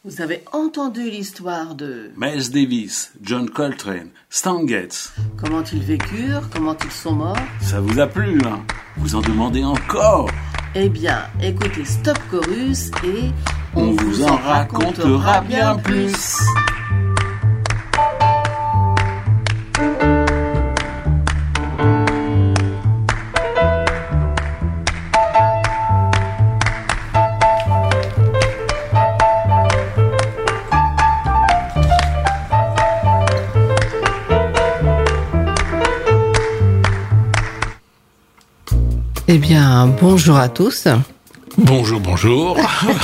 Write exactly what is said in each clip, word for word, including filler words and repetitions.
Vous avez entendu l'histoire de Miles Davis, John Coltrane, Stan Getz. Comment ils vécurent, comment ils sont morts. Ça vous a plu, hein? Vous en demandez encore? Eh bien, écoutez Stop Chorus et on, on vous en racontera bien plus. Eh bien, bonjour à tous. Bonjour, bonjour.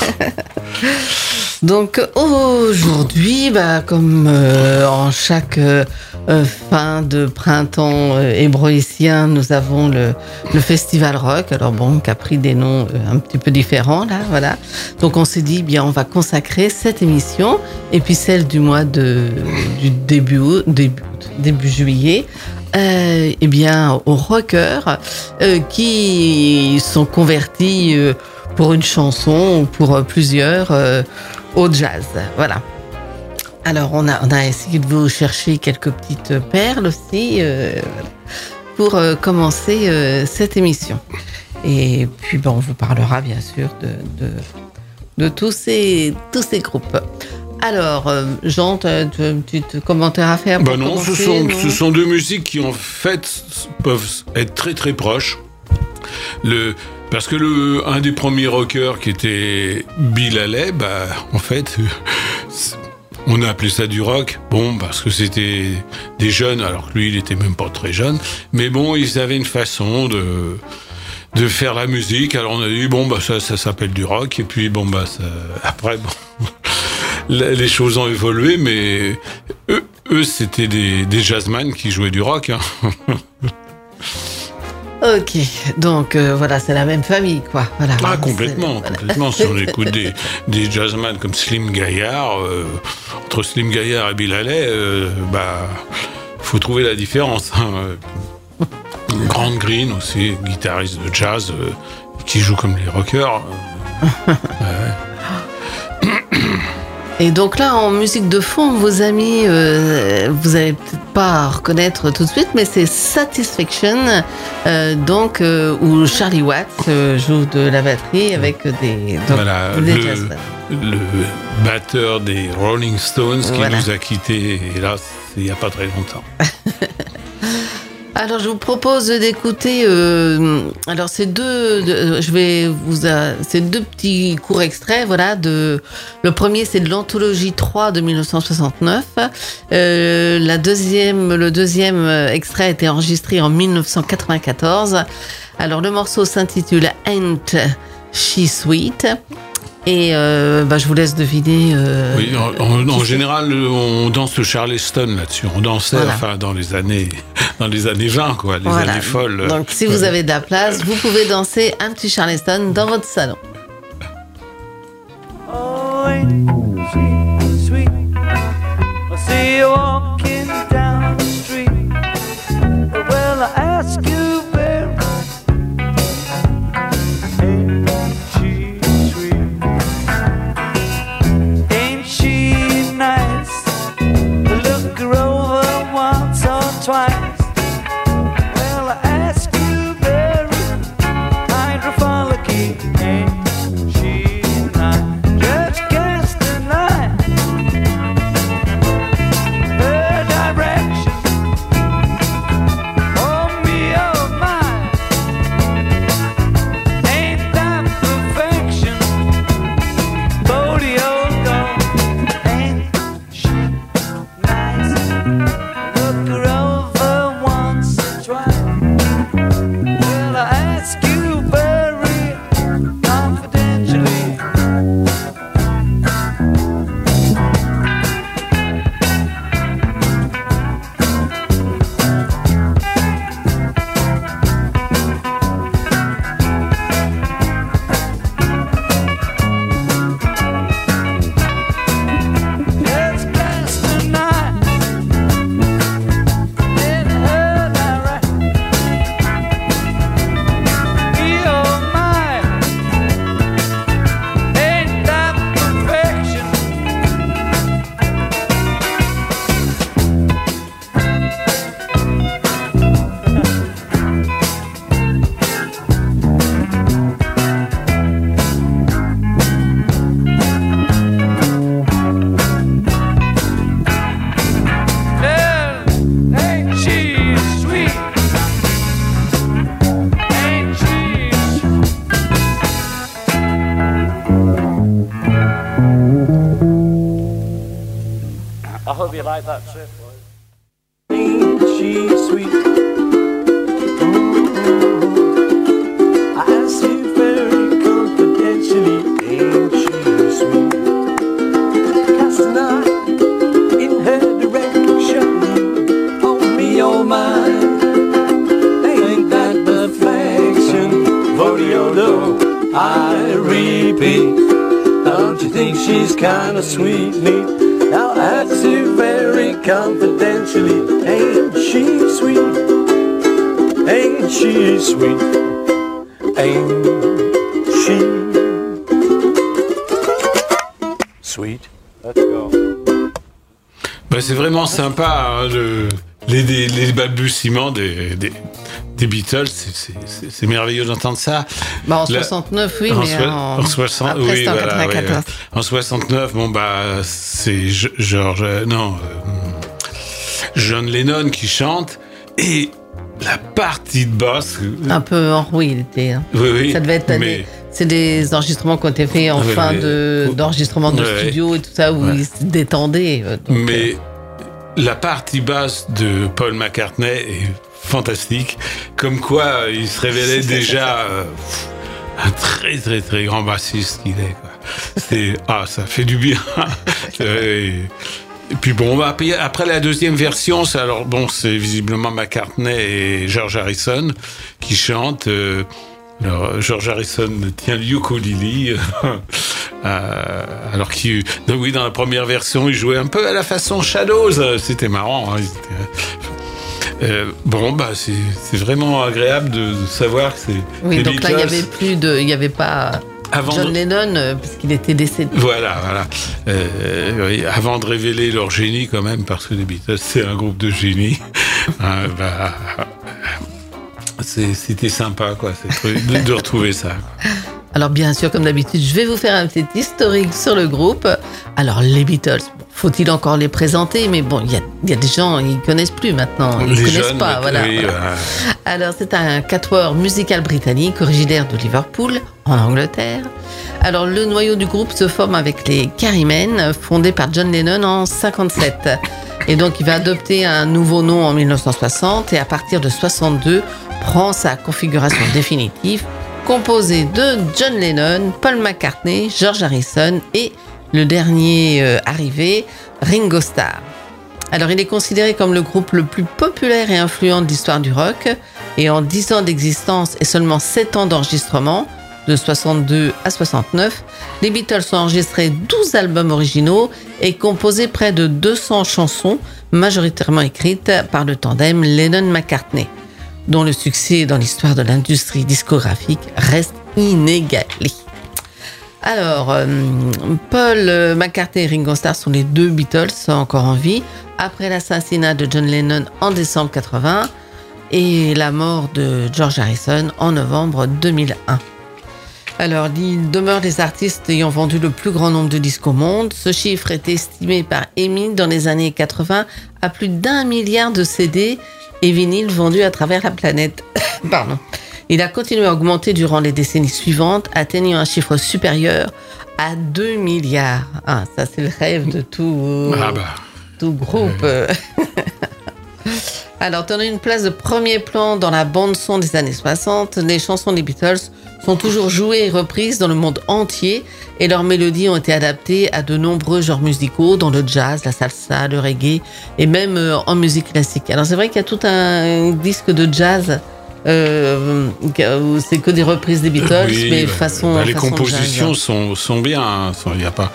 Donc aujourd'hui, bah, comme euh, en chaque euh, fin de printemps euh, hébroïcien, nous avons le, le festival rock. Alors bon, qui a pris des noms euh, un petit peu différents là, voilà. Donc on s'est dit, bien, on va consacrer cette émission et puis celle du mois de du début début début juillet. Euh, eh bien, aux rockers euh, qui sont convertis euh, pour une chanson ou pour euh, plusieurs euh, au jazz. Voilà. Alors, on a, on a essayé de vous chercher quelques petites perles aussi euh, pour euh, commencer euh, cette émission. Et puis, bon, on vous parlera bien sûr de, de, de tous ces, tous ces groupes. Alors, euh, Jean, tu as un petit commentaire à faire pour bah non, commencer, ce sont, non ce sont deux musiques qui en fait peuvent être très très proches. Le, parce que le, un des premiers rockers qui était Bill Haley, bah en fait, on a appelé ça du rock. Bon, parce que c'était des jeunes, alors que lui il était même pas très jeune. Mais bon, ils avaient une façon de de faire la musique. Alors on a dit bon bah ça ça s'appelle du rock. Et puis bon bah ça, après bon. Les choses ont évolué, mais eux, eux c'était des, des jazzmen qui jouaient du rock. Hein. Ok, donc euh, voilà, c'est la même famille, quoi. Voilà, ah, complètement, voilà. complètement. Si on écoute des, des jazzmen comme Slim Gaillard, euh, entre Slim Gaillard et Bill Haley, euh, bah, faut trouver la différence. Hein. Grant Green aussi, guitariste de jazz, euh, qui joue comme les rockers. Euh, ouais. Et donc là, en musique de fond, vos amis, euh, vous allez peut-être pas reconnaître tout de suite, mais c'est Satisfaction, euh, donc euh, où Charlie Watts euh, joue de la batterie avec des, donc, voilà, des le, jazzmen. Le batteur des Rolling Stones qui voilà. nous a quittés, hélas, il n'y a pas très longtemps. Alors je vous propose d'écouter. Euh, alors c'est deux. De, je vais vous. Euh, c'est deux petits courts extraits. Voilà. De. Le premier c'est de l'anthologie trois de dix-neuf cent soixante-neuf. Euh, la deuxième. Le deuxième extrait a été enregistré en dix-neuf cent quatre-vingt-quatorze. Alors le morceau s'intitule Ain't She Sweet. Et euh, bah, je vous laisse deviner. Euh, oui, en, en, en général, on danse le Charleston là-dessus. On dansait, voilà. enfin, dans les années, dans les années vingt, quoi, les voilà. années folles. Donc, si vous avez de la place, vous pouvez danser un petit Charleston dans votre salon. Oh, ain't she sweet? I see you walking down the street. Well, I ask you, baby, ain't she sweet? Ain't she nice? Look her over once or twice. Well, I ask you, baby, hydrophilic, ain't she nice? Just can't deny. hope you like that trip. Ain't she sweet? I ask you very confidentially, ain't she sweet? Cast an eye in her direction, hold me your mind. Ain't that perfection? For your love, I repeat. Don't you think she's kind of sweet, neat? Now I ask you very confidentially, ain't she sweet? Ain't she sweet? Ain't she sweet? Let's go. Ben, c'est vraiment sympa, hein, le, les, les, les balbutiements des, des, des Beatles, c'est, c'est, c'est, c'est merveilleux d'entendre ça. Bah, en La, soixante-neuf, oui, en mais so, en, en soixante, après, oui, c'était en voilà, quatre-vingt-quatorze. oui, en soixante-neuf, bon, bah, c'est George, non, euh, John Lennon qui chante, et la partie de basse. Un peu en rouille, il était. Hein. Oui, oui. Ça devait être. Mais, des, c'est des enregistrements qui ont été faits en oui, fin mais, de, d'enregistrement de ouais, studio et tout ça, où ouais. ils se détendaient. Donc, mais la partie basse de Paul McCartney est fantastique. Comme quoi, il se révélait déjà euh, un très, très, très grand bassiste qu'il est. Quoi. C'est, ah, ça fait du bien. et, et puis bon, après, après la deuxième version, c'est, alors, bon, c'est visiblement McCartney et George Harrison qui chantent. Euh, alors, George Harrison tient le ukulele, euh, alors qu'il, oui, dans la première version, il jouait un peu à la façon Shadows. C'était marrant. Hein, euh, bon, bah, c'est, c'est vraiment agréable de, de savoir que c'est. oui, les donc Beatles. là, il n'y avait plus de. Il n'y avait pas. Avant John de... Lennon, euh, puisqu'il était décédé. Voilà, voilà. Euh, oui, avant de révéler leur génie, quand même, parce que les Beatles, c'est un groupe de génies, hein, bah, c'est, c'était sympa, quoi, de, de retrouver ça. Quoi. Alors, bien sûr, comme d'habitude, je vais vous faire un petit historique sur le groupe. Alors, les Beatles, bon, faut-il encore les présenter? Mais bon, il y a, y a des gens, ils ne connaissent plus maintenant. Ils ne connaissent jeunes, pas, voilà. Oui, voilà. voilà. Alors, c'est un quatuor musical britannique originaire de Liverpool, en Angleterre. Alors, le noyau du groupe se forme avec les Quarrymen, fondés par John Lennon en cinquante-sept. Et donc, il va adopter un nouveau nom en dix-neuf cent soixante et à partir de soixante-deux, prend sa configuration définitive, composé de John Lennon, Paul McCartney, George Harrison et le dernier euh, arrivé, Ringo Starr. Alors, il est considéré comme le groupe le plus populaire et influent de l'histoire du rock. Et en dix ans d'existence et seulement sept ans d'enregistrement, de soixante-deux à soixante-neuf, les Beatles ont enregistré douze albums originaux et composé près de deux cents chansons, majoritairement écrites par le tandem Lennon-McCartney, dont le succès dans l'histoire de l'industrie discographique reste inégalé. Alors, euh, Paul McCartney et Ringo Starr sont les deux Beatles encore en vie après l'assassinat de John Lennon en décembre quatre-vingts et la mort de George Harrison en novembre deux mille un. Alors, ils demeurent les artistes ayant vendu le plus grand nombre de disques au monde. Ce chiffre est estimé par E M I dans les années quatre-vingts à plus d'un milliard de C D et vinyles vendus à travers la planète. Pardon. Il a continué à augmenter durant les décennies suivantes, atteignant un chiffre supérieur à deux milliards. Ah, ça, c'est le rêve de tout, Ah bah. tout groupe. Euh. Alors, tenant une place de premier plan dans la bande-son des années soixante, les chansons des Beatles sont toujours jouées et reprises dans le monde entier et leurs mélodies ont été adaptées à de nombreux genres musicaux, dont le jazz, la salsa, le reggae et même euh, en musique classique. Alors, c'est vrai qu'il y a tout un disque de jazz euh, où c'est que des reprises des Beatles, Oui, mais bah, façon bah, les façon compositions jazz. sont, sont bien. Hein, sont, y a pas...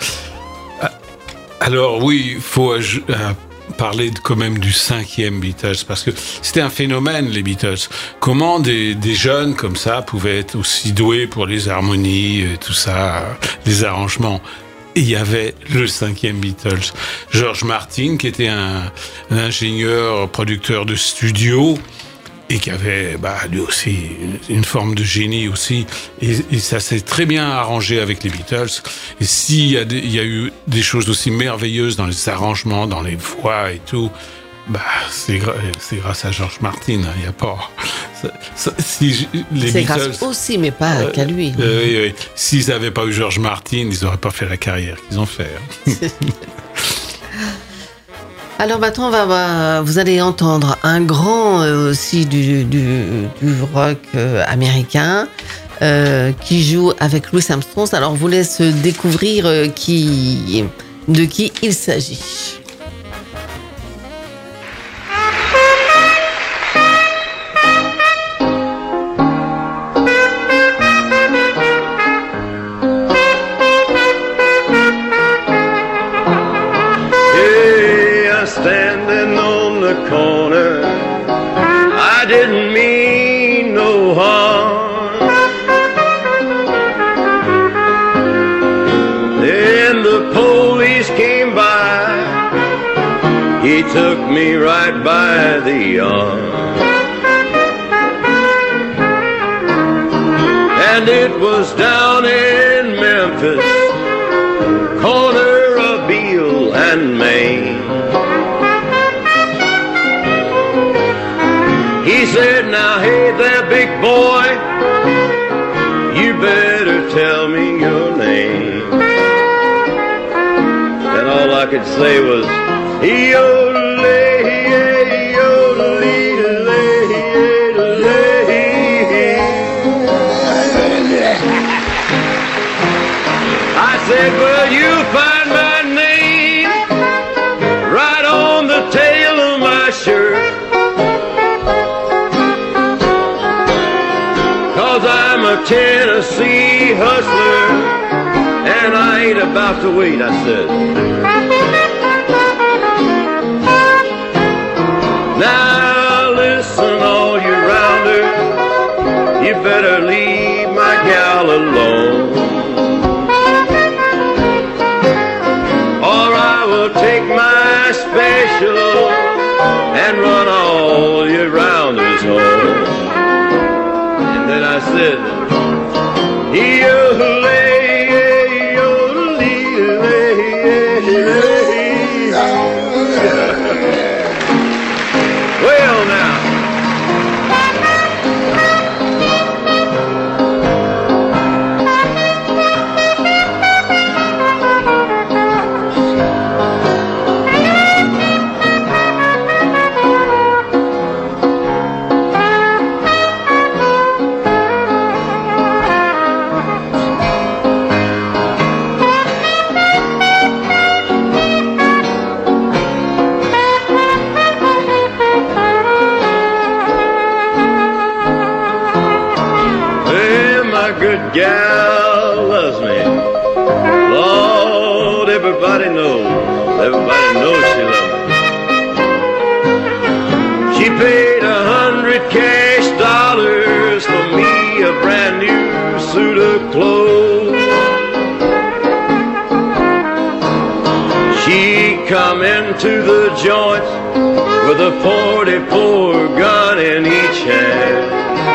Alors oui, il faut aj- euh, parler de, quand même du cinquième Beatles, parce que c'était un phénomène, les Beatles. Comment des, des jeunes comme ça pouvaient être aussi doués pour les harmonies, et tout ça, les arrangements. Et il y avait le cinquième Beatles, George Martin, qui était un, un ingénieur, producteur de studio, et qui avait bah, lui aussi une forme de génie aussi, et, et ça s'est très bien arrangé avec les Beatles. Et s'il y a, des, il y a eu des choses aussi merveilleuses dans les arrangements, dans les voix et tout, bah c'est, gra- c'est grâce à George Martin. Il y a pas. Ça, ça, si les C'est Beatles, grâce aussi, mais pas euh, qu'à lui. euh, oui, oui. S'ils n'avaient pas eu George Martin, ils n'auraient pas fait la carrière qu'ils ont fait. Hein. Alors maintenant, on va, va- vous allez entendre un grand euh, aussi du, du, du rock euh, américain euh, qui joue avec Louis Armstrong. Alors, on vous laisse découvrir euh, qui, de qui il s'agit. Hey, I'm standing on the corner. I didn't mean no harm. Then the police came by. He took me right by the arm. And it was down in Memphis, corner of Beale and Main. He said, now hey there, big boy, you better tell me your name. And all I could say was, yodelay, yodelay, I said, well, you find my name right on the tail of my shirt, 'cause I'm a Tennessee hustler and I ain't about to wait, I said. Now listen, all you rounders, you better leave my gal alone, or I will take my special and run all you rounders home. And then I said, yodelay, yodelay, well now, good gal loves me. Lord, everybody knows, everybody knows she loves me. She paid a hundred cash dollars for me, a brand new suit of clothes. She come into the joint with a forty-four gun in each hand.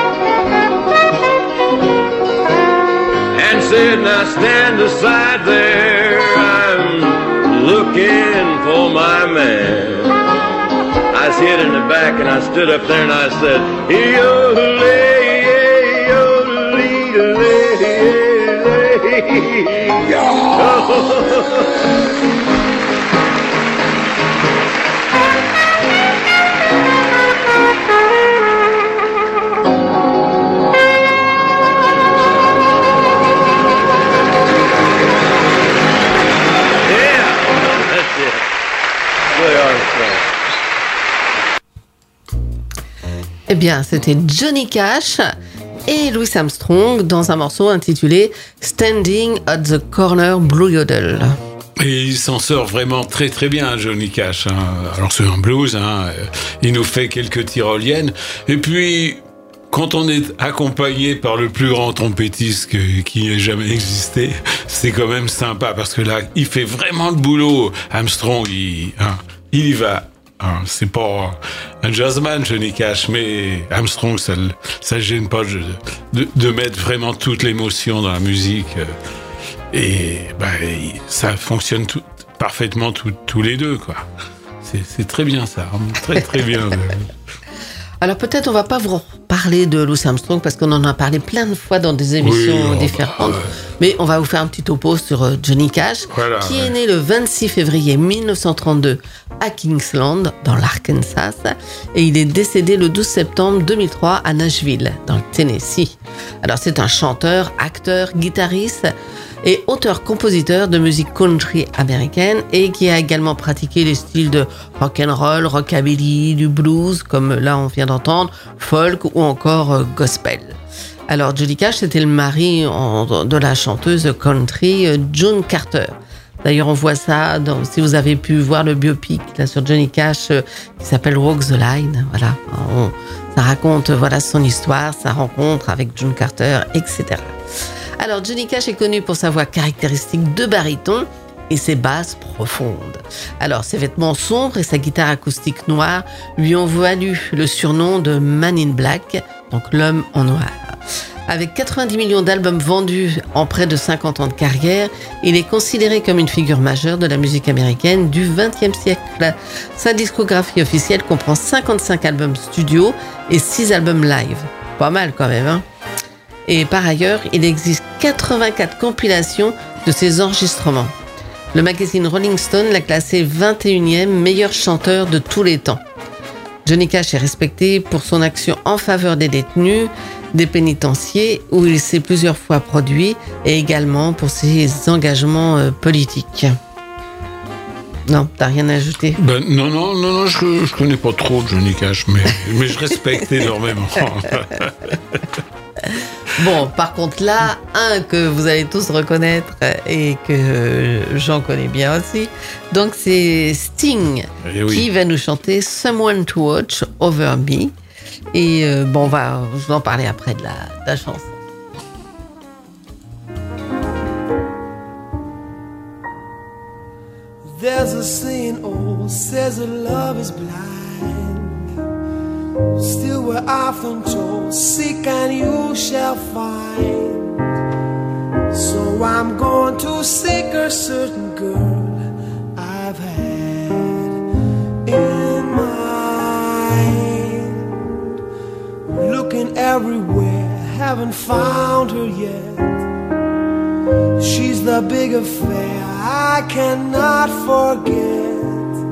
Said, now stand aside there, I'm looking for my man. I was hid in the back and I stood up there and I said, yodelay, yodelay, Eh bien, c'était Johnny Cash et Louis Armstrong dans un morceau intitulé Standing at the Corner Blue Yodel. Et il s'en sort vraiment très très bien, Johnny Cash. Hein. Alors c'est un blues, hein. Il nous fait quelques tyroliennes. Et puis, quand on est accompagné par le plus grand trompettiste que, qui ait jamais existé, c'est quand même sympa parce que là, il fait vraiment le boulot. Armstrong, il, hein, il y va. Hein, c'est pas un jazzman, Johnny Cash, mais Armstrong, ça ne gêne pas de, de, de mettre vraiment toute l'émotion dans la musique. Et bah, ça fonctionne tout, parfaitement tout, tous les deux, quoi. C'est, c'est très bien ça, très très bien. Alors peut-être on va pas vous parler de Louis Armstrong parce qu'on en a parlé plein de fois dans des émissions Oui, différentes. bah, ouais. Mais on va vous faire un petit topo sur euh, Johnny Cash, Voilà, qui ouais. est né le vingt-six février mille neuf cent trente-deux à Kingsland, dans l'Arkansas, et il est décédé le douze septembre deux mille trois à Nashville, dans le Tennessee. Alors c'est un chanteur, acteur, guitariste et auteur-compositeur de musique country américaine et qui a également pratiqué les styles de rock and roll, rockabilly, du blues, comme là on vient d'entendre, folk ou encore euh, gospel. Alors Johnny Cash, c'était le mari en, de la chanteuse country euh, June Carter. D'ailleurs, on voit ça dans, si vous avez pu voir le biopic là, sur Johnny Cash euh, qui s'appelle Walk the Line. Voilà, on, ça raconte voilà son histoire, sa rencontre avec June Carter, et cetera. Alors, Johnny Cash est connu pour sa voix caractéristique de baryton et ses basses profondes. Alors, ses vêtements sombres et sa guitare acoustique noire lui ont valu le surnom de Man in Black, donc l'homme en noir. Avec quatre-vingt-dix millions d'albums vendus en près de cinquante ans de carrière, il est considéré comme une figure majeure de la musique américaine du vingtième siècle. Sa discographie officielle comprend cinquante-cinq albums studio et six albums live. Pas mal quand même, hein? Et par ailleurs, il existe quatre-vingt-quatre compilations de ses enregistrements. Le magazine Rolling Stone l'a classé vingt et unième meilleur chanteur de tous les temps. Johnny Cash est respecté pour son action en faveur des détenus, des pénitenciers, où il s'est plusieurs fois produit, et également pour ses engagements euh, politiques. Non, t'as rien à ajouter? Ben, non, non, non, non, je, je connais pas trop Johnny Cash, mais, mais je respecte énormément. Bon, par contre là, un que vous allez tous reconnaître et que j'en connais bien aussi, donc c'est Sting Eh oui. qui va nous chanter Someone to Watch Over Me. Et euh, bon, on va je vais en parler après de la, de la chanson. There's a saying old says that love is blind. Still we're often told, seek and you shall find. So I'm going to seek a certain girl I've had in mind. Looking everywhere, haven't found her yet. She's the big affair I cannot forget.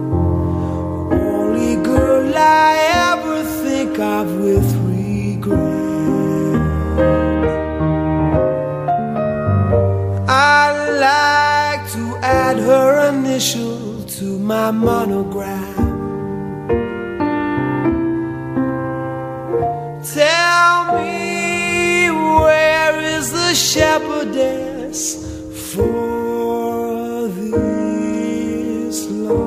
Only girl I ever think of with regret. I'd like to add her initial to my monogram. Tell me, where is the shepherdess for this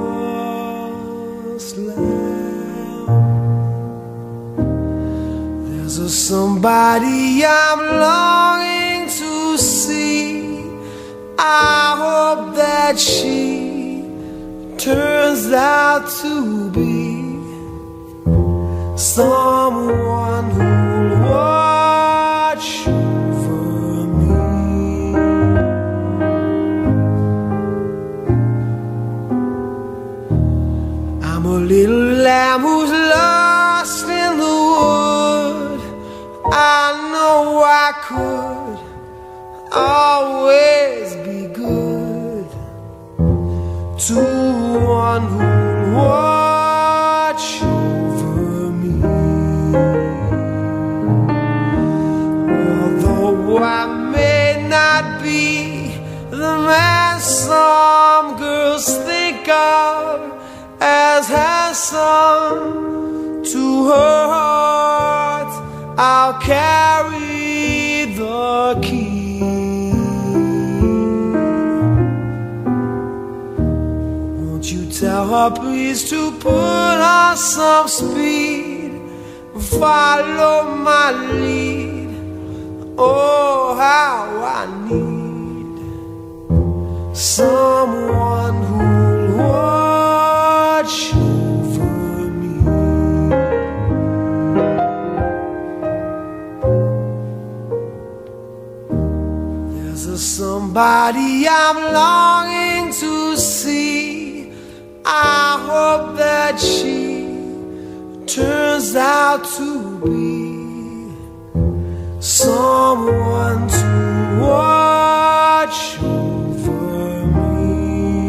lost lamb? There's a somebody I'm longing to see. I hope that she turns out to be someone who'll watch over me. I'm a little lamb who's lost in the wood. I know I could always be good to one who'll watch over me. Although I may not be the man some girls think of as handsome, to her heart I'll carry the key. Won't you tell her please to put on some speed, follow my lead. Oh, how I need someone who'll watch over me. There's a somebody I'm longing to see. I hope that she turns out to be someone to watch over me.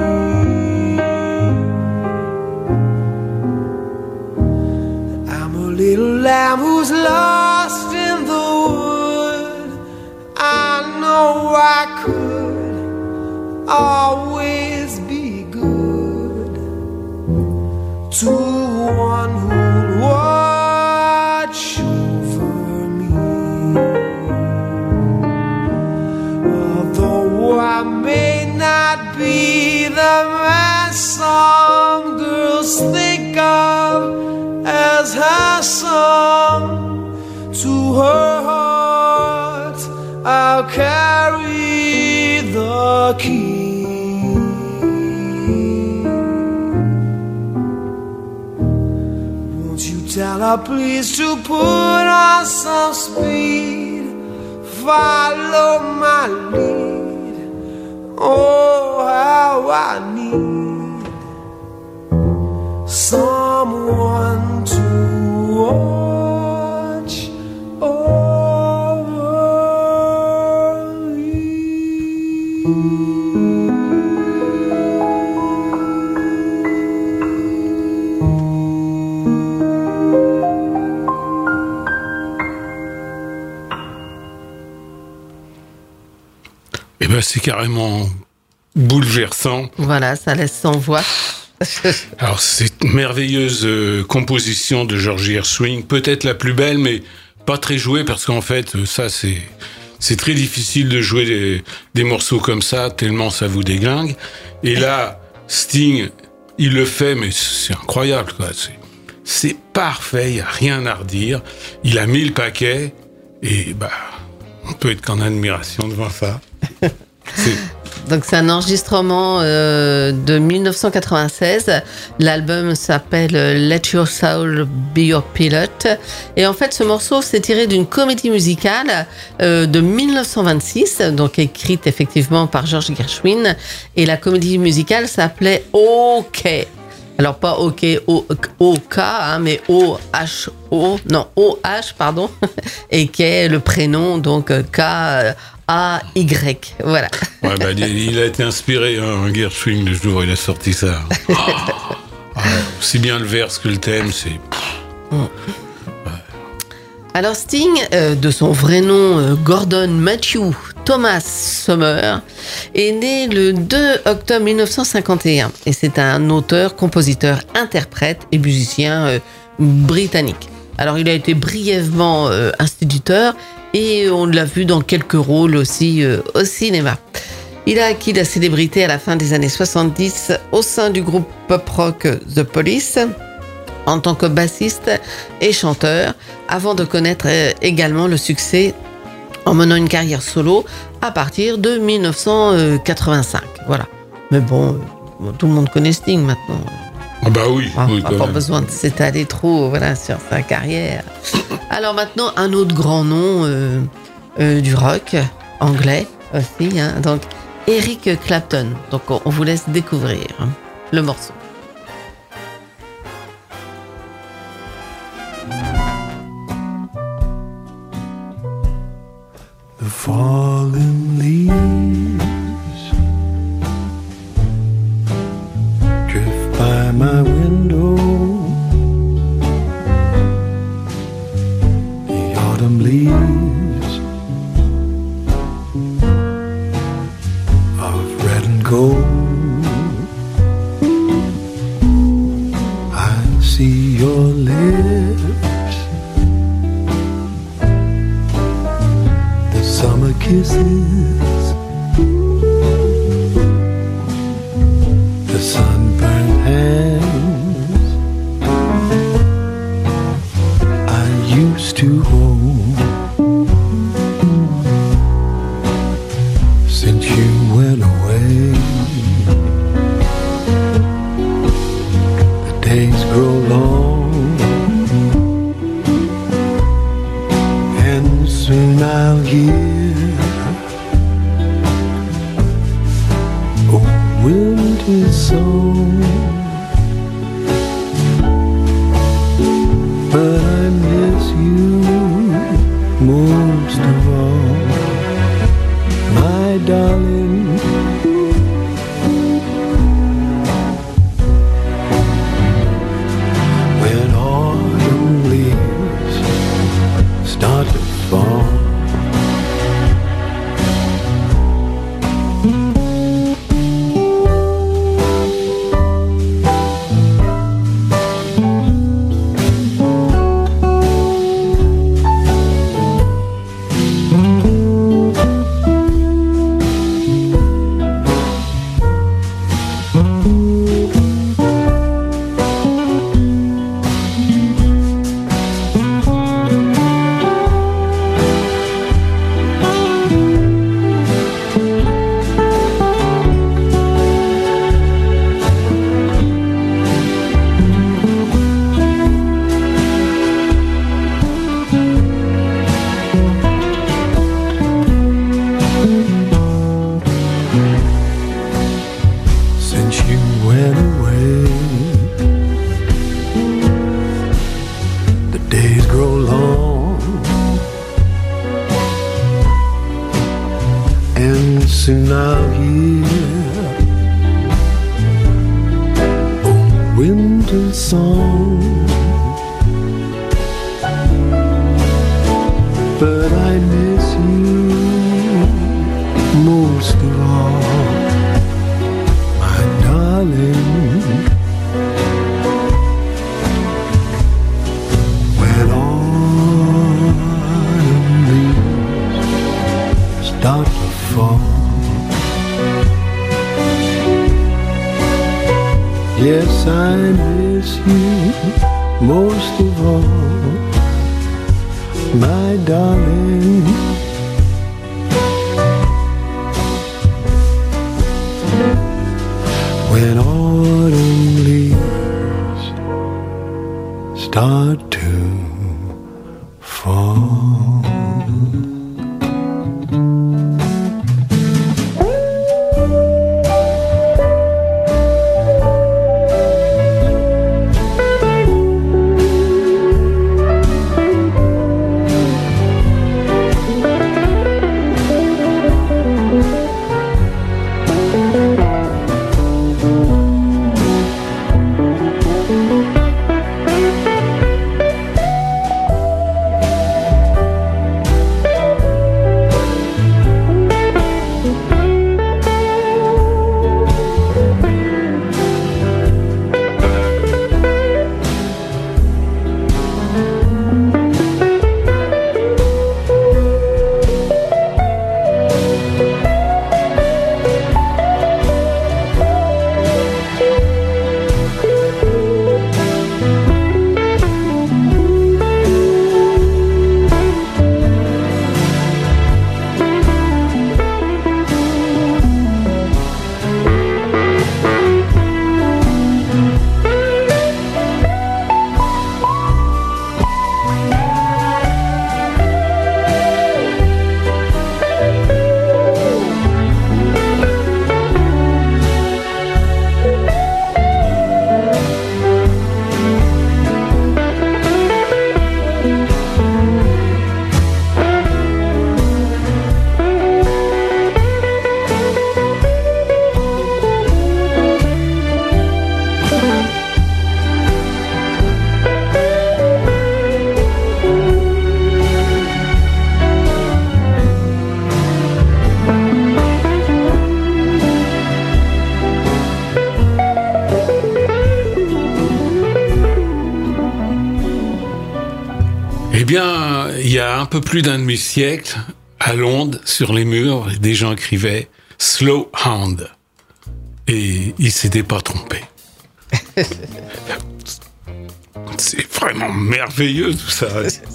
I'm a little lamb who's lost in the wood. I know I could always be good to one who'll watch over me. Although I may not be the man some girls think of as her son, to her heart I'll carry the key. Tell her please to put on some speed, follow my lead. Oh, how I need someone to watch over me. Eh ben, c'est carrément bouleversant. Voilà, ça laisse sans voix. Alors, cette merveilleuse euh, composition de George Gershwin, peut-être la plus belle, mais pas très jouée, parce qu'en fait, ça, c'est c'est très difficile de jouer des, des morceaux comme ça, tellement ça vous déglingue. Et là, Sting, il le fait, mais c'est incroyable, quoi. C'est, c'est parfait, il n'y a rien à redire. Il a mis le paquet, et bah, on peut être qu'en admiration devant ça. C'est... Donc c'est un enregistrement euh, de dix-neuf cent quatre-vingt-seize. L'album s'appelle Let Your Soul Be Your Pilot. Et en fait, ce morceau s'est tiré d'une comédie musicale euh, de dix-neuf cent vingt-six, donc écrite effectivement par George Gershwin. Et la comédie musicale s'appelait OK. Alors pas OK, O-K, hein, mais O-H-O, non, O-H, pardon, et qui est le prénom, donc K-A-Y, voilà. Ouais, bah, il a été inspiré, hein, Gershwin, le jour où il a sorti ça. Oh, ouais, aussi bien le vers que le thème, c'est... Ouais. Alors Sting, euh, de son vrai nom euh, Gordon Matthew Thomas Summer, est né le deux octobre dix-neuf cent cinquante et un et c'est un auteur, compositeur, interprète et musicien euh, britannique. Alors il a été brièvement euh, instituteur et on l'a vu dans quelques rôles aussi euh, au cinéma. Il a acquis la célébrité à la fin des années soixante-dix au sein du groupe pop-rock The Police, en tant que bassiste et chanteur, avant de connaître également le succès en menant une carrière solo à partir de dix-neuf cent quatre-vingt-cinq. Voilà. Mais bon, tout le monde connaît Sting maintenant. Ah bah oui, ah, oui, pas, pas besoin de s'étaler trop, voilà, sur sa carrière. Alors maintenant, un autre grand nom euh, euh, du rock anglais aussi, hein, donc Eric Clapton. Donc on, on vous laisse découvrir hein, le morceau. The fallen leaves drift by my window. The autumn leaves of red and gold. I see your lips, summer kisses, the sunburned hands I used to hold. Since you went away, the days grow long, and soon I'll hear winter song. song, but I miss you most of all, my darling. When autumn leaves start to fall, yes, I miss you most of all, my darling. When autumn leaves start to fall. Eh bien, il y a un peu plus d'un demi-siècle, à Londres, sur les murs, des gens écrivaient « Slow Hound ». Et ils s'étaient pas trompés. C'est vraiment merveilleux tout ça.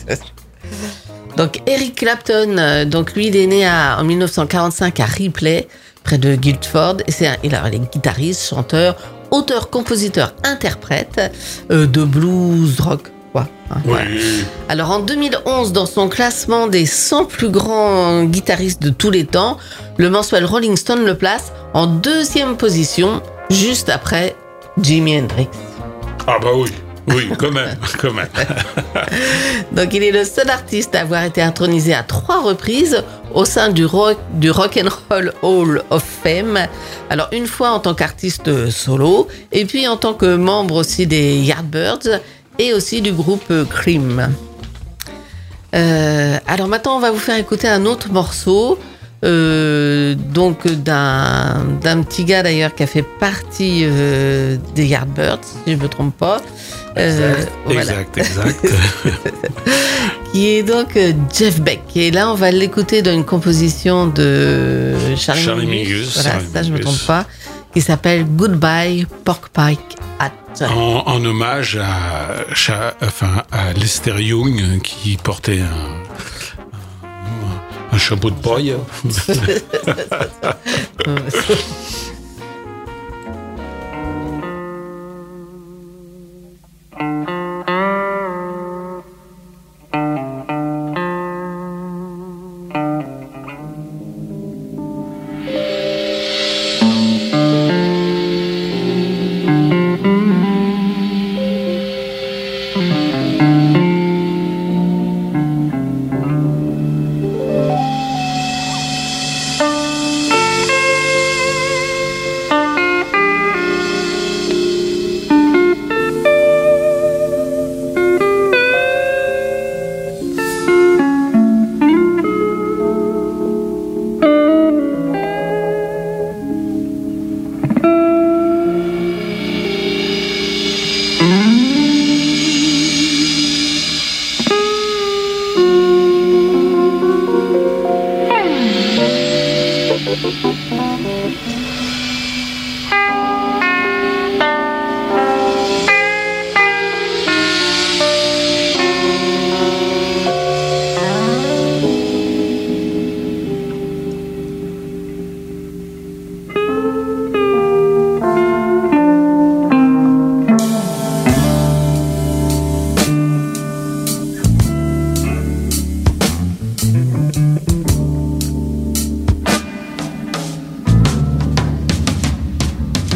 Donc Eric Clapton, euh, donc lui il est né à, en dix-neuf cent quarante-cinq à Ripley, près de Guildford, et c'est un, il a, il est guitariste, chanteur, auteur, compositeur, interprète euh, de blues rock. Quoi, hein, Oui. ouais. Alors en deux mille onze, dans son classement des cent plus grands guitaristes de tous les temps, le mensuel Rolling Stone le place en deuxième position, juste après Jimi Hendrix. Ah bah oui, oui, quand même, quand même. Donc il est le seul artiste à avoir été intronisé à trois reprises au sein du rock, du Rock and Roll Hall of Fame. Alors une fois en tant qu'artiste solo, et puis en tant que membre aussi des Yardbirds, et aussi du groupe Cream. Euh, alors maintenant, on va vous faire écouter un autre morceau, euh, donc d'un, d'un petit gars d'ailleurs qui a fait partie euh, des Yardbirds, si je ne me trompe pas. Euh, Exact, voilà. exact, exact. Qui est donc euh, Jeff Beck. Et là, on va l'écouter dans une composition de Charlie, Charlie Mingus. Mingus, Voilà, Charlie ça, je ne me Mingus. trompe pas. Qui s'appelle Goodbye Porkpike Hat. En, en hommage à, Cha- enfin, à Lester Young qui portait un, un, un chapeau de paille.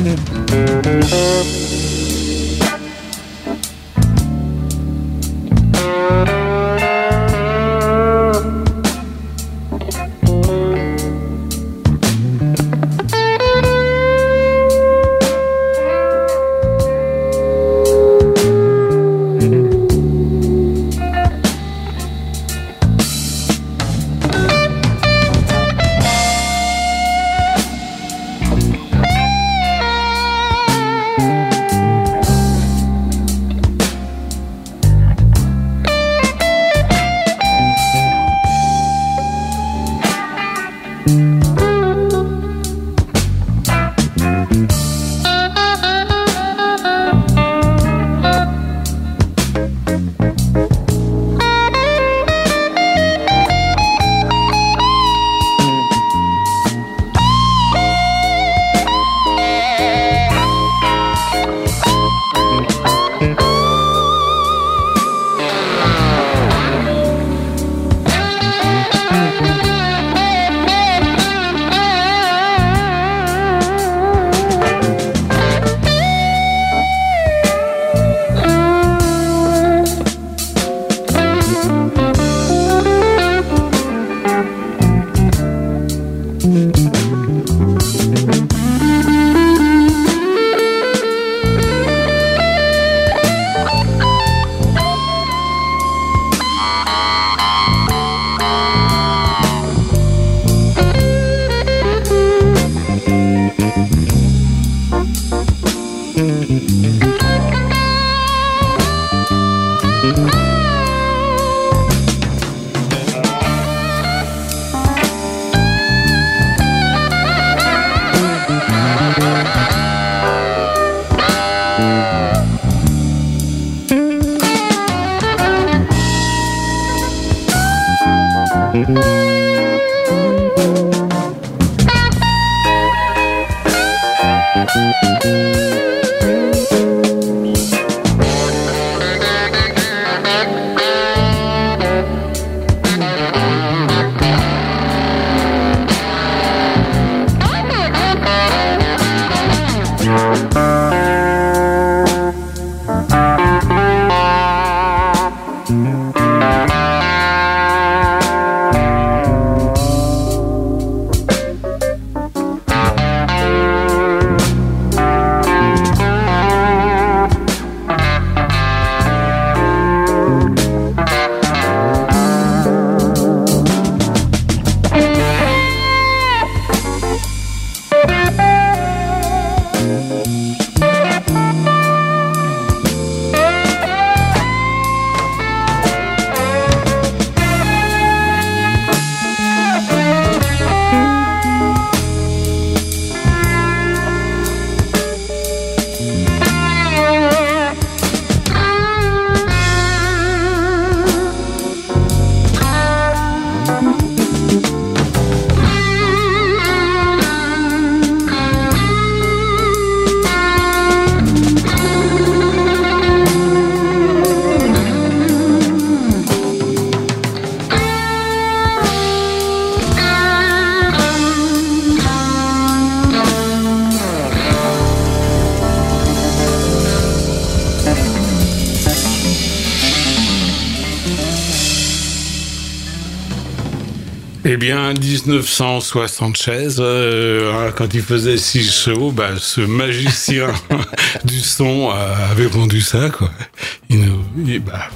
Eh bien, dix-neuf cent soixante-seize, euh, quand il faisait six chevaux, bah, ce magicien du son euh, avait vendu ça, quoi. Il nous, il, bah,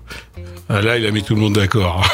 là, il a mis tout le monde d'accord.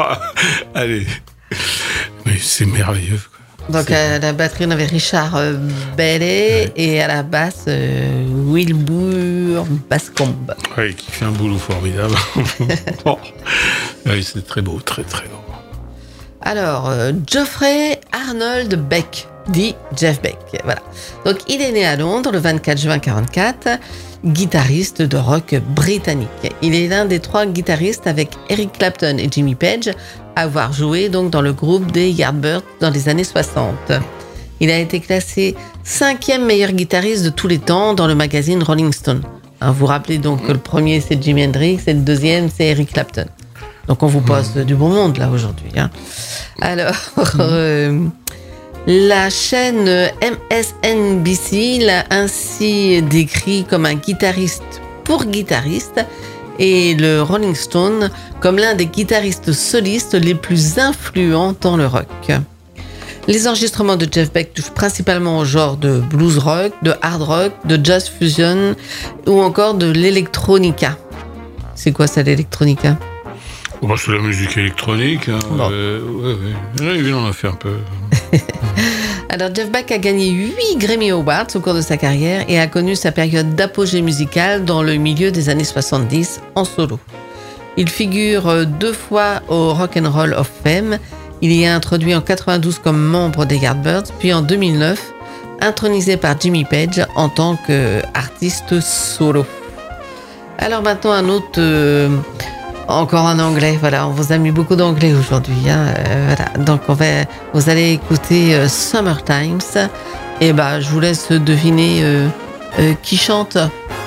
Allez, mais c'est merveilleux, quoi. Donc à la batterie, on avait Richard euh, Bailey, ouais. Et à la basse, euh, Wilbur Bascombe. Oui, qui fait un boulot formidable. Oh. Oui, c'est très beau, très très beau. Alors, euh, Geoffrey Arnold Beck, dit Jeff Beck, voilà. Donc, il est né à Londres le vingt-quatre juin quarante-quatre, guitariste de rock britannique. Il est l'un des trois guitaristes avec Eric Clapton et Jimmy Page à avoir joué donc dans le groupe des Yardbirds dans les années soixante. Il a été classé cinquième meilleur guitariste de tous les temps dans le magazine Rolling Stone. Hein, vous vous rappelez donc que le premier c'est Jimi Hendrix et le deuxième c'est Eric Clapton. Donc on vous pose mmh. du bon monde là aujourd'hui. Hein. Alors, mmh. euh, La chaîne M S N B C l'a ainsi décrit comme un guitariste pour guitaristes et le Rolling Stone comme l'un des guitaristes solistes les plus influents dans le rock. Les enregistrements de Jeff Beck touchent principalement au genre de blues rock, de hard rock, de jazz fusion ou encore de l'électronica. C'est quoi ça, l'électronica ? Bon, c'est la musique électronique. Hein. Bon. Euh, ouais, ouais. Ouais, il en a fait un peu. Alors, Jeff Beck a gagné huit Grammy Awards au cours de sa carrière et a connu sa période d'apogée musicale dans le milieu des années soixante-dix en solo. Il figure deux fois au Rock and Roll of Fame. Il y est introduit en quatre-vingt-douze comme membre des Yardbirds, puis en deux mille neuf, intronisé par Jimmy Page en tant qu'artiste solo. Alors maintenant, un autre... Euh, encore en anglais, voilà, on vous a mis beaucoup d'anglais aujourd'hui, hein, euh, voilà. Donc on va, vous allez écouter euh, Summertime, et bah je vous laisse deviner euh, euh, qui chante.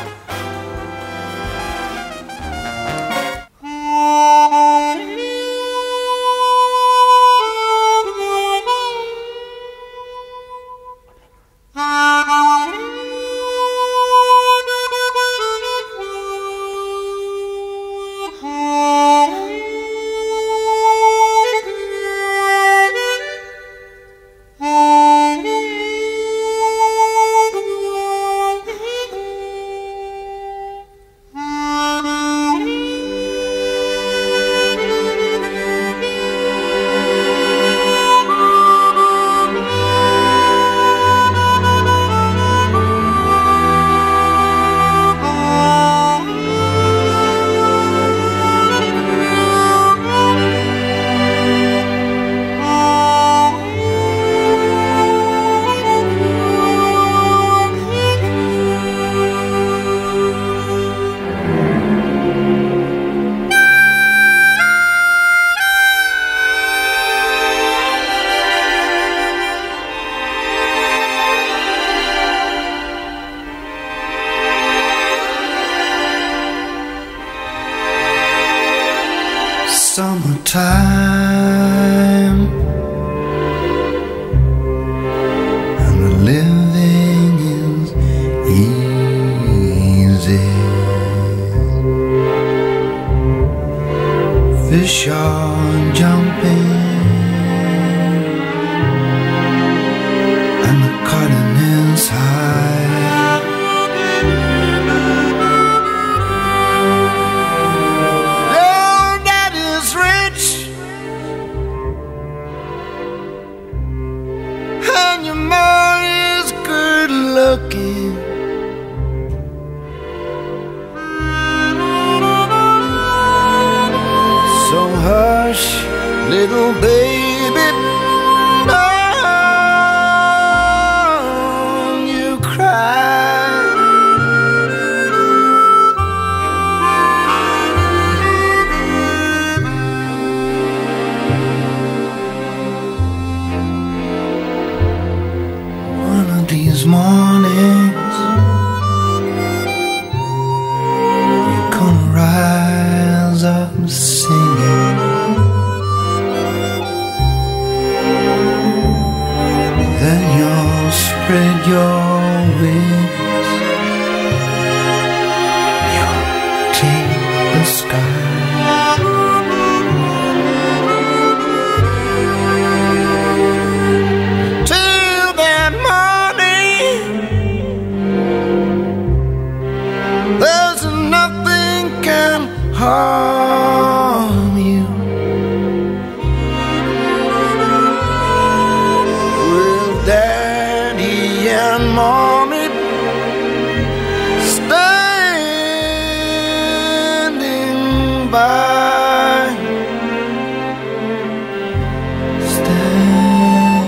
Summertime, and the living is easy. Fish are jumping, and the cotton is high. Looking, so hush, little baby, don't you cry. One of these mornings, you're gonna rise up singing. Then you'll spread your wings, you'll take the sky. Harm you with daddy and mommy standing by, standing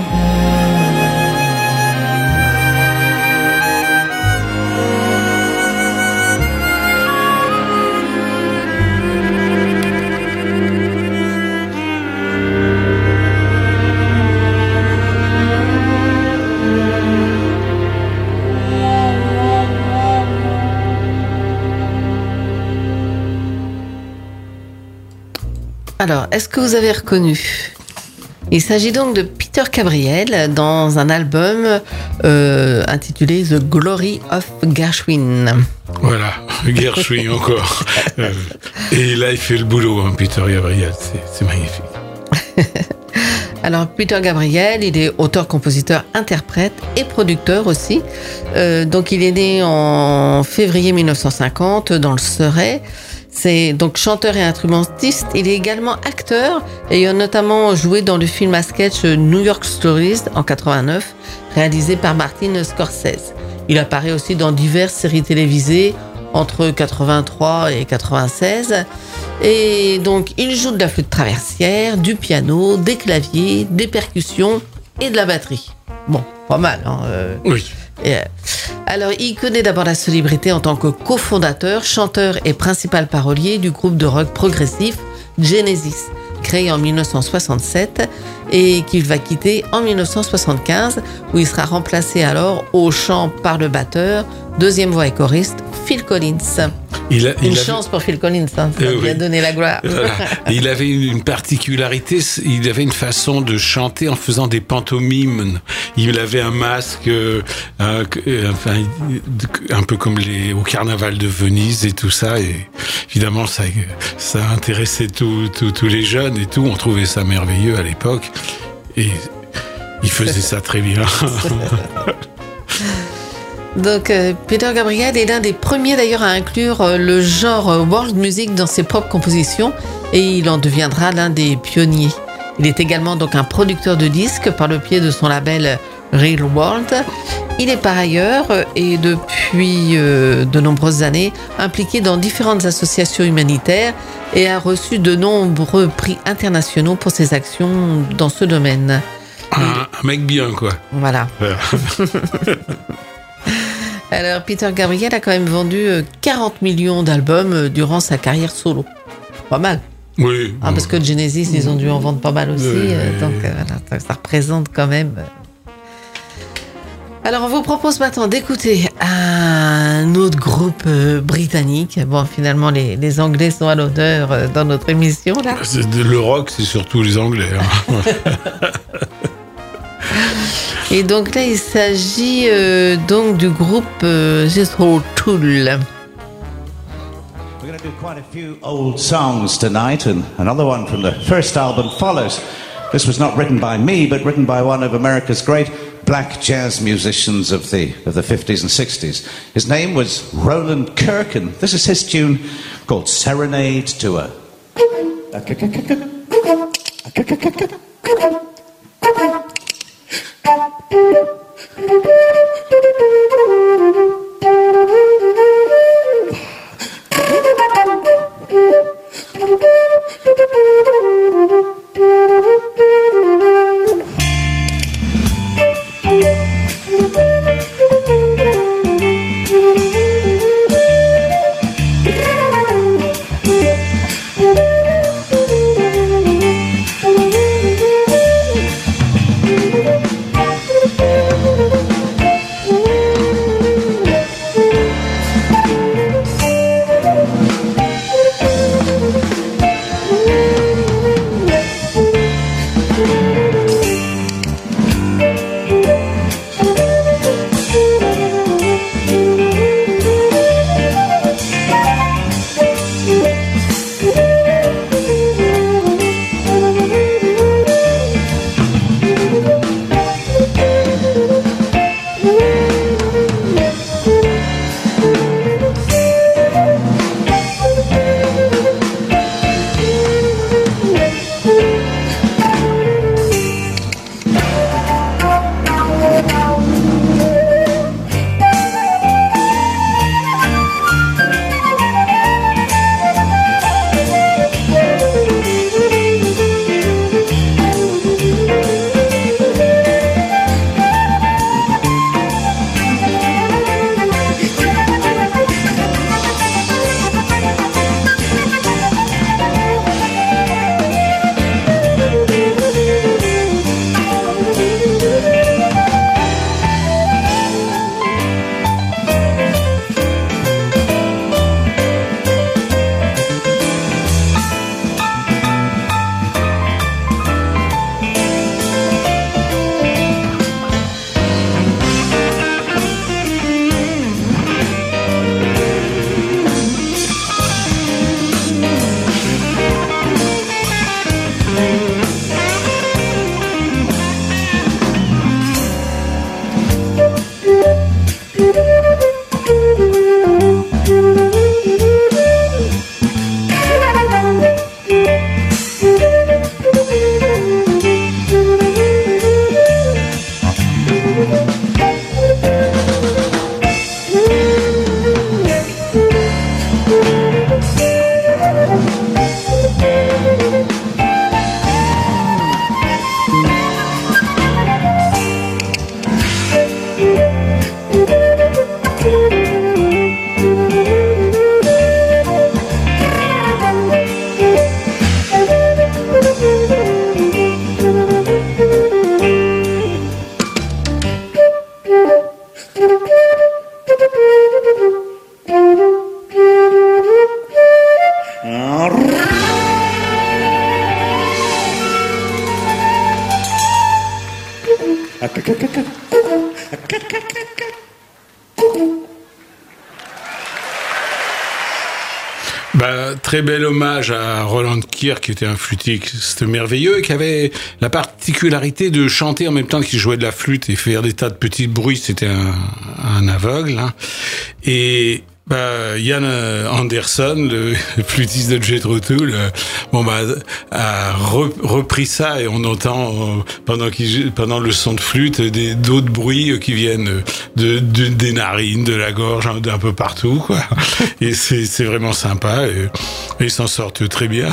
Alors, est-ce que vous avez reconnu ? Il s'agit donc de Peter Gabriel dans un album euh, intitulé The Glory of Gershwin. Voilà, Gershwin encore. Euh, et là, il fait le boulot, hein, Peter Gabriel, c'est, c'est magnifique. Alors, Peter Gabriel, il est auteur, compositeur, interprète et producteur aussi. Euh, donc, il est né en février mille neuf cent cinquante dans le Surrey. C'est donc chanteur et instrumentiste. Il est également acteur, ayant notamment joué dans le film à sketch New York Stories en quatre-vingt-neuf, réalisé par Martin Scorsese. Il apparaît aussi dans diverses séries télévisées entre quatre-vingt-trois et quatre-vingt-seize. Et donc, il joue de la flûte traversière, du piano, des claviers, des percussions et de la batterie. Bon, pas mal, hein. Euh, oui. Et, euh, alors, il connaît d'abord la célébrité en tant que cofondateur, chanteur et principal parolier du groupe de rock progressif Genesis, créé en mille neuf cent soixante-sept et qu'il va quitter en mille neuf cent soixante-quinze, où il sera remplacé alors au chant par le batteur, deuxième voix et choriste, Phil Collins. Il a, il une avait... chance pour Phil Collins, hein, ça euh, lui a oui. donné la gloire. Voilà. Il avait une particularité, il avait une façon de chanter en faisant des pantomimes. Il avait un masque, euh, un, enfin, un peu comme les, au carnaval de Venise et tout ça. Et évidemment, ça, ça intéressait tous tous les jeunes et tout. On trouvait ça merveilleux à l'époque. Et il faisait ça très bien. Donc, euh, Peter Gabriel est l'un des premiers d'ailleurs à inclure euh, le genre euh, world music dans ses propres compositions et il en deviendra l'un des pionniers. Il est également donc un producteur de disques par le biais de son label Real World. Il est par ailleurs euh, et depuis euh, de nombreuses années impliqué dans différentes associations humanitaires et a reçu de nombreux prix internationaux pour ses actions dans ce domaine. Un, un mec bien, quoi. Voilà. voilà. Alors, Peter Gabriel a quand même vendu quarante millions d'albums durant sa carrière solo. Pas mal. Oui. Ah, parce que Genesis, ils ont dû en vendre pas mal aussi. Oui. Euh, donc, euh, voilà, ça représente quand même. Alors, on vous propose maintenant d'écouter un autre groupe euh, britannique. Bon, finalement, les, les Anglais sont à l'honneur euh, dans notre émission, là. C'est de, le rock, c'est surtout les Anglais. Hein. Et donc là, il s'agit euh, donc du groupe euh, Jethro Tull. We're going to do quite a few old songs tonight, and another one from the first album follows. This was not written by me, but written by one of America's great black jazz musicians of the of the fifties and sixties. His name was Roland Kirk, and this is his tune called Serenade to a... Thank you. Bah, très bel hommage à Roland Kirk, qui était un flûtiste merveilleux et qui avait la particularité de chanter en même temps qu'il jouait de la flûte et faire des tas de petits bruits. C'était un, un aveugle. Hein. Et bah, Ian Anderson, le flûtiste de Jethro Tull, euh, bon bah a re, repris ça et on entend euh, pendant qu'il pendant le son de flûte des d'autres bruits qui viennent de, de des narines, de la gorge, d'un peu partout quoi. Et c'est c'est vraiment sympa et, et ils s'en sortent très bien.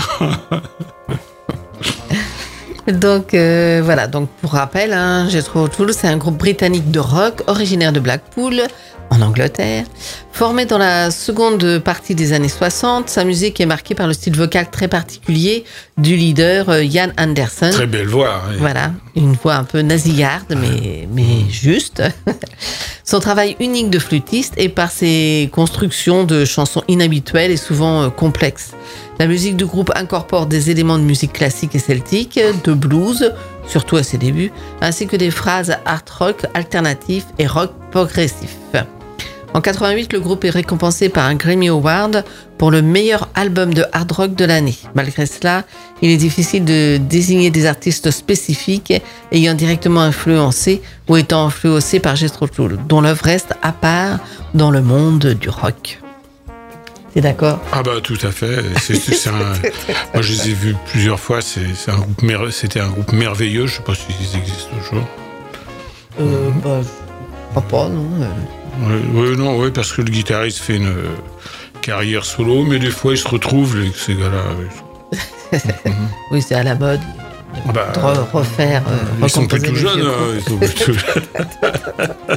Donc euh, voilà, donc pour rappel, hein, Jethro Tull, c'est un groupe britannique de rock originaire de Blackpool, en Angleterre. Formé dans la seconde partie des années soixante, sa musique est marquée par le style vocal très particulier du leader euh, Ian Anderson. Très belle voix. Oui. Voilà, une voix un peu nasillarde, mais, mais juste. Son travail unique de flûtiste et par ses constructions de chansons inhabituelles et souvent euh, complexes. La musique du groupe incorpore des éléments de musique classique et celtique, de blues, surtout à ses débuts, ainsi que des phrases art rock alternatif et rock progressif. En quatre-vingt-huit, le groupe est récompensé par un Grammy Award pour le meilleur album de hard rock de l'année. Malgré cela, il est difficile de désigner des artistes spécifiques ayant directement influencé ou étant influencés par Jethro Tull, dont l'œuvre reste à part dans le monde du rock. T'es d'accord ? Ah bah tout à fait. C'est, c'est, c'est un... Moi je les ai vus plusieurs fois. C'est, c'est un groupe mer... C'était un groupe merveilleux. Je sais pas s'ils existent toujours. Euh, bah, je crois pas, non. Oui, ouais, non, ouais, parce que le guitariste fait une euh, carrière solo, mais des fois ils se retrouvent, les, ces gars-là. Oui, mm-hmm. Oui, c'est à la mode. De bah, re- refaire. Euh, ils sont plus tout jeunes. Hein, ils sont plus tout jeunes.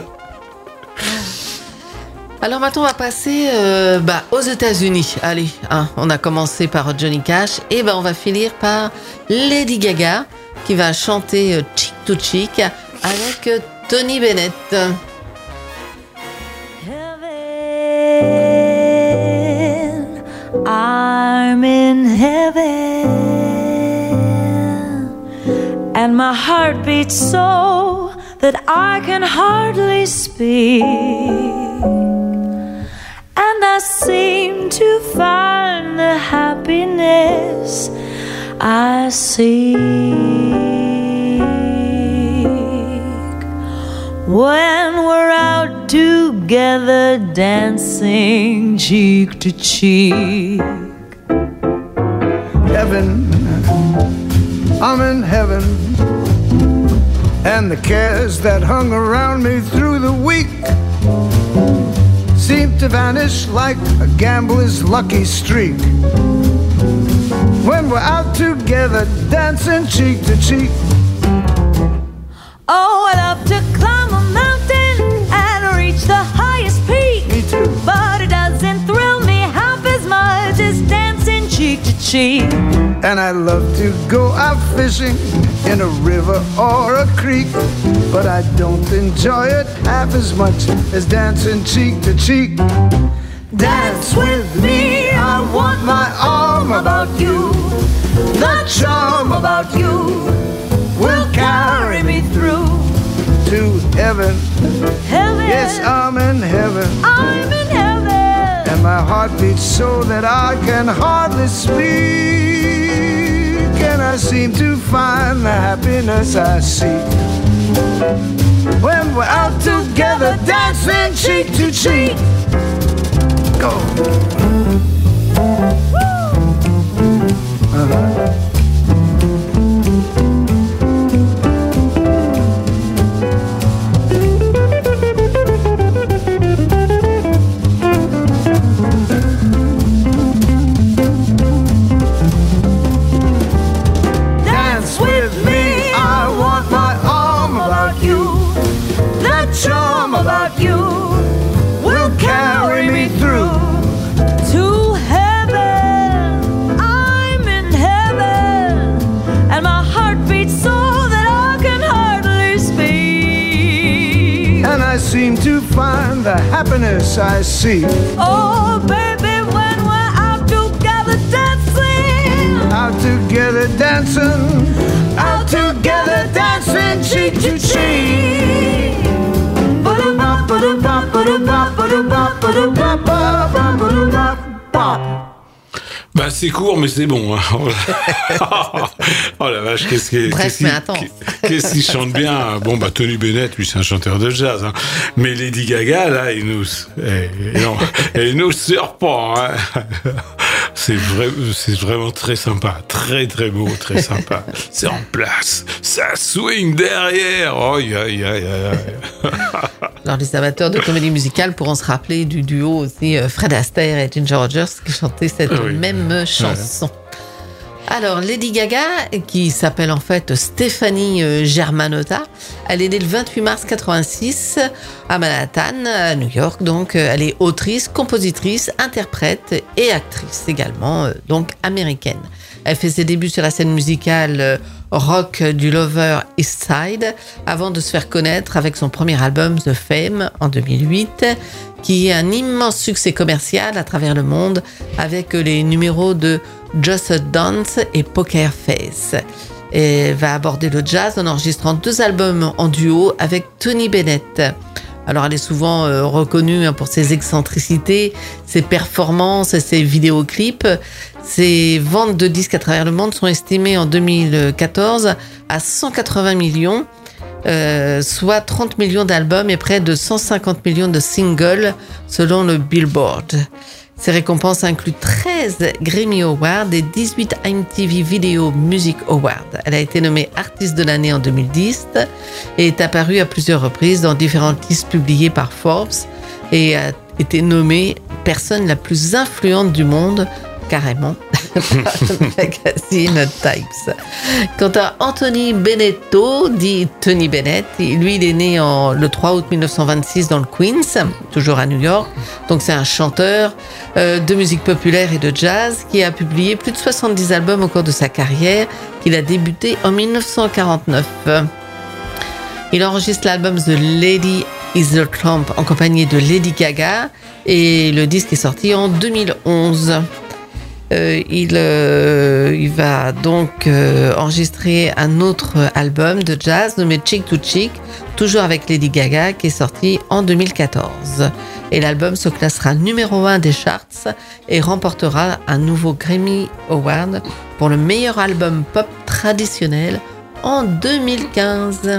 Alors maintenant, on va passer euh, bah, aux États-Unis. Allez, hein, on a commencé par Johnny Cash et bah, on va finir par Lady Gaga qui va chanter euh, Cheek to Cheek avec euh, Tony Bennett. I'm in heaven, and my heart beats so that I can hardly speak, and I seem to find the happiness I seek when we're out together dancing cheek to cheek. Heaven, I'm in heaven, and the cares that hung around me through the week seem to vanish like a gambler's lucky streak when we're out together dancing cheek to cheek. Oh, I love to climb a mountain and reach the highest peak. Me too. But it doesn't thrill me half as much as dancing cheek to cheek. And I love to go out fishing in a river or a creek, but I don't enjoy it half as much as dancing cheek to cheek. Dance with me, I want my arm about you. The charm about you will carry me through to heaven. Heaven. Yes, I'm in heaven. I'm in heaven. And my heart beats so that I can hardly speak. And I seem to find the happiness I seek when we're out together dancing cheek to cheek. Go. Uh-huh. Charm about you will carry me through to heaven. I'm in heaven, and my heart beats so that I can hardly speak. And I seem to find the happiness I seek. Oh, baby, when we're out together dancing, out together dancing, out together dancing cheek to cheek. Bah c'est court mais c'est bon. Hein. Oh la vache, qu'est-ce qu'il Bref, mais attends. Qu'est-ce qu'il chante bien. Bon bah Tony Bennett, lui c'est un chanteur de jazz. Hein. Mais Lady Gaga là, il nous, elle, non, elle nous surprend. Hein. C'est vrai, c'est vraiment très sympa, très très beau, très sympa. C'est en place, ça swing derrière. Oh aïe aïe aïe aïe. Alors les amateurs de comédie musicale pourront se rappeler du duo aussi euh, Fred Astaire et Ginger Rogers qui chantaient cette oui. même chanson. Ouais. Alors Lady Gaga, qui s'appelle en fait Stéphanie euh, Germanotta, elle est née le vingt-huit mars quatre-vingt-six à Manhattan, à New York. Donc elle est autrice, compositrice, interprète et actrice également, euh, donc américaine. Elle fait ses débuts sur la scène musicale euh, rock du Lower East Side avant de se faire connaître avec son premier album The Fame en deux mille huit, qui est un immense succès commercial à travers le monde avec les numéros de Just a Dance et Poker Face. Et elle va aborder le jazz en enregistrant deux albums en duo avec Tony Bennett. Alors elle est souvent euh, reconnue hein, pour ses excentricités, ses performances et ses vidéoclips. Ses ventes de disques à travers le monde sont estimées en deux mille quatorze à cent quatre-vingts millions, euh, soit trente millions d'albums et près de cent cinquante millions de singles selon le Billboard. Ces récompenses incluent treize Grammy Awards et dix-huit M T V Video Music Awards. Elle a été nommée artiste de l'année en deux mille dix et est apparue à plusieurs reprises dans différentes listes publiées par Forbes et a été nommée personne la plus influente du monde, carrément, par le magazine Times. Quant à Anthony Benetto, dit Tony Bennett, lui il est né en, le trois août mille neuf cent vingt-six dans le Queens, toujours à New York. Donc c'est un chanteur euh, de musique populaire et de jazz qui a publié plus de soixante-dix albums au cours de sa carrière, qu'il a débuté en mille neuf cent quarante-neuf. Il enregistre l'album The Lady Is the Trump en compagnie de Lady Gaga et le disque est sorti en deux mille onze. Euh, il, euh, il va donc euh, enregistrer un autre album de jazz nommé Cheek to Cheek, toujours avec Lady Gaga, qui est sorti en deux mille quatorze. Et l'album se classera numéro un des charts et remportera un nouveau Grammy Award pour le meilleur album pop traditionnel en deux mille quinze.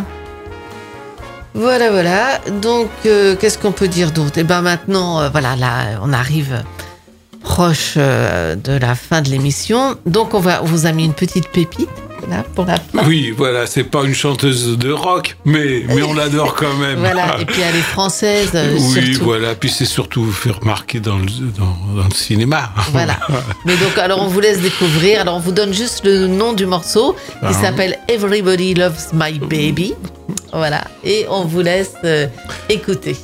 Voilà, voilà. Donc, euh, qu'est-ce qu'on peut dire d'autre ? Et ben maintenant, euh, voilà, là, on arrive proche euh, de la fin de l'émission. Donc, on va, on vous a mis une petite pépite là pour la fin. Oui, voilà, c'est pas une chanteuse de rock, mais mais on l'adore quand même. Voilà. Et puis elle est française. Euh, oui, surtout. Voilà. Puis c'est surtout fait remarquer dans le dans, dans le cinéma. Voilà. Mais donc, alors on vous laisse découvrir. Alors on vous donne juste le nom du morceau qui Ah. s'appelle Everybody Loves My Baby. Voilà. Et on vous laisse euh, écouter.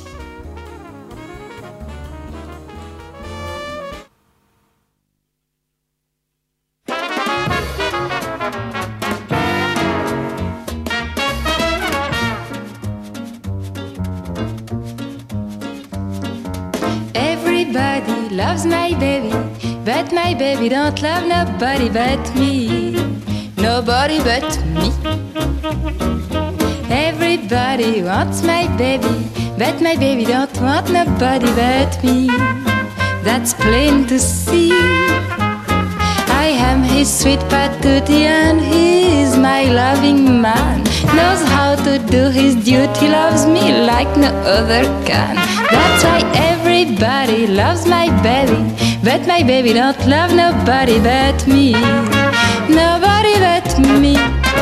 Everybody loves my baby, but my baby don't love nobody but me. Nobody but me. Everybody wants my baby, but my baby don't want nobody but me. That's plain to see. I am his sweet patootie and he is my loving man. Knows how to do his duty, loves me like no other can. That's why everybody loves my baby, but my baby don't love nobody but me. Nobody but me.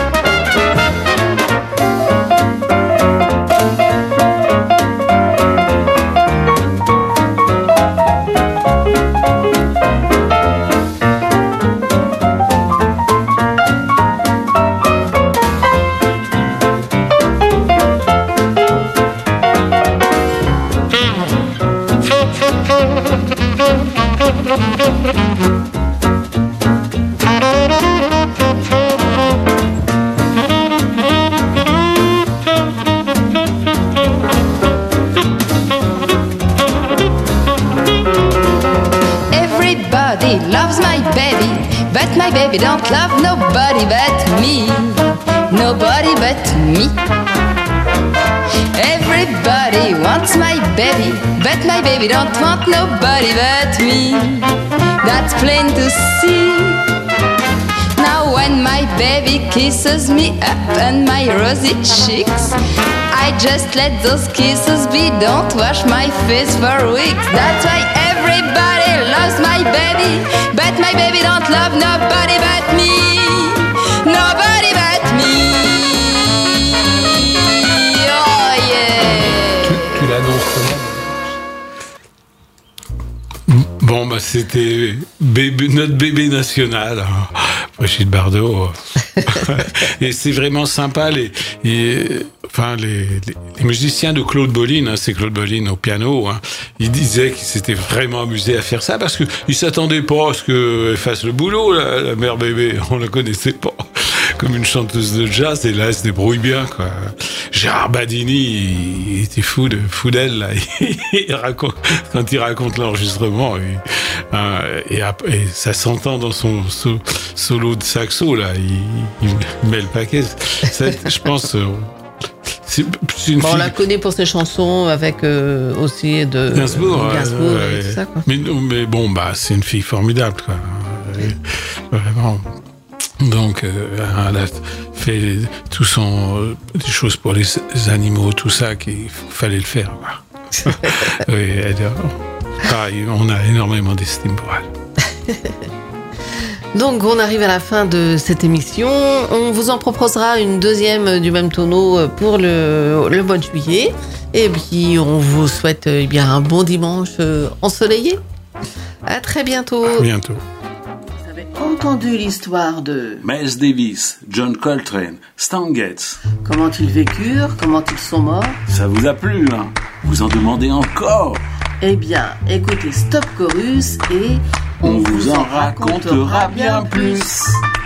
Everybody loves my baby, but my baby don't love nobody but me. Nobody but me. Everybody Everybody wants my baby, but my baby don't want nobody but me. That's plain to see. Now when my baby kisses me up on my rosy cheeks, I just let those kisses be, don't wash my face for weeks. That's why everybody loves my baby, but my baby don't love nobody but me. Nobody but me. Oh yeah. Tu, tu l'annonces comment? Bon, bah c'était bébé, notre bébé national, hein. Brigitte Bardot. Et c'est vraiment sympa, les, les, enfin, les, les, les musiciens de Claude Bolin, hein, c'est Claude Bolin au piano, hein, ils disaient qu'ils s'étaient vraiment amusés à faire ça parce qu'ils ne s'attendaient pas à ce qu'elle fasse le boulot, la, la mère bébé. On ne la connaissait pas comme une chanteuse de jazz, et là, elle se débrouille bien, quoi. Gérard Badini, il était fou de, fou d'elle, là. Il raconte, quand il raconte l'enregistrement, et, hein, et, et ça s'entend dans son so, solo de saxo, là. Il, il met le paquet. Ça, je pense, c'est, c'est une bon, fille... On la connaît pour ses chansons avec euh, aussi de Gainsbourg, Gainsbourg euh, et tout ça, quoi. Mais, mais bon, bah, c'est une fille formidable, quoi. Et, vraiment. Donc, euh, elle a fait tout son, euh, des choses pour les, les animaux, tout ça, qu'il fallait le faire, quoi. Oui, elle, pareil, on a énormément d'estime pour elle. Donc, on arrive à la fin de cette émission. On vous en proposera une deuxième du même tonneau pour le, le mois de juillet. Et puis, on vous souhaite eh bien, un bon dimanche ensoleillé. À très bientôt. À bientôt. Vous avez entendu l'histoire de Miles Davis, John Coltrane, Stan Getz. comment ils vécurent, comment ils sont morts. Ça vous a plu, hein? Vous en demandez encore? Eh bien, écoutez Stop Chorus et On vous en racontera bien plus.